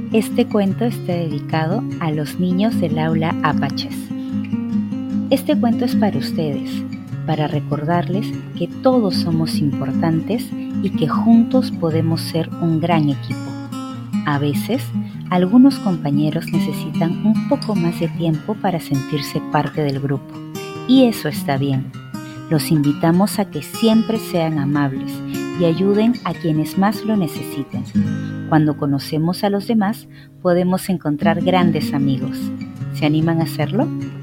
Este cuento está dedicado a los niños del aula Apaches. Este cuento es para ustedes, para recordarles que todos somos importantes y que juntos podemos ser un gran equipo. A veces, algunos compañeros necesitan un poco más de tiempo para sentirse parte del grupo, y eso está bien. Los invitamos a que siempre sean amables y ayuden a quienes más lo necesiten. Cuando conocemos a los demás, podemos encontrar grandes amigos. ¿Se animan a hacerlo?